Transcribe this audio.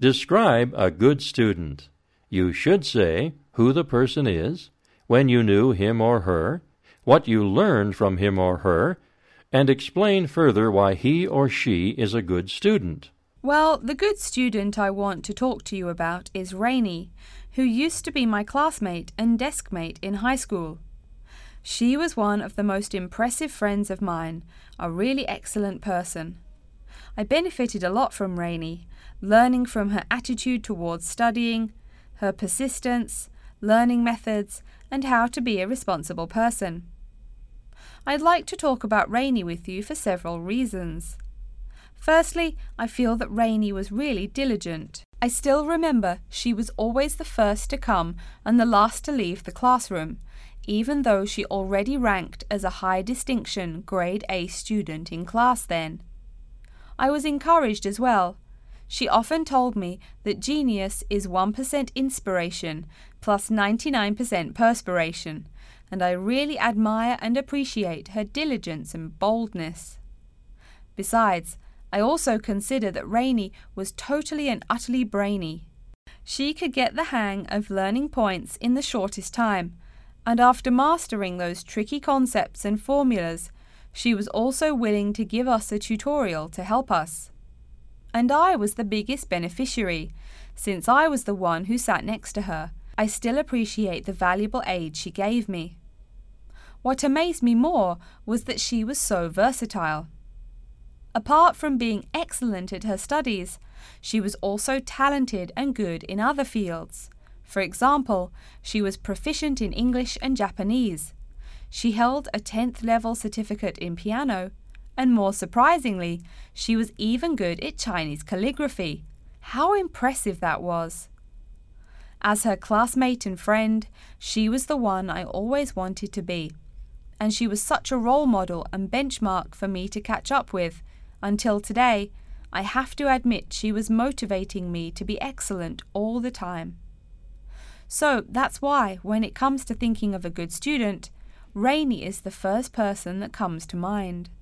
Describe a good student. You should say who the person is, when you knew him or her, what you learned from him or her, and explain further why he or she is a good student. Well, the good student I want to talk to you about is Rainey, who used to be my classmate and deskmate in high school. She was one of the most impressive friends of mine, a really excellent person. I benefited a lot from Rainey, learning from her attitude towards studying, her persistence, learning methods, and how to be a responsible person. I'd like to talk about Rainey with you for several reasons. Firstly, I feel that Rainey was really diligent. I still remember she was always the first to come and the last to leave the classroom, even though she already ranked as a high distinction grade A student in class then. I was encouraged as well. She often told me that genius is 1% inspiration plus 99% perspiration, and I really admire and appreciate her diligence and boldness. Besides, I also consider that Rainey was totally and utterly brainy. She could get the hang of learning points in the shortest time, and after mastering those tricky concepts and formulas, she was also willing to give us a tutorial to help us. And I was the biggest beneficiary, since I was the one who sat next to her. I still appreciate the valuable aid she gave me. What amazed me more was that she was so versatile. Apart from being excellent at her studies, she was also talented and good in other fields. For example, she was proficient in English and Japanese. She held a 10th level certificate in piano, and more surprisingly, she was even good at Chinese calligraphy. How impressive that was! As her classmate and friend, she was the one I always wanted to be, and she was such a role model and benchmark for me to catch up with. Until today, I have to admit she was motivating me to be excellent all the time. So that's why, when it comes to thinking of a good student, Rainey is the first person that comes to mind.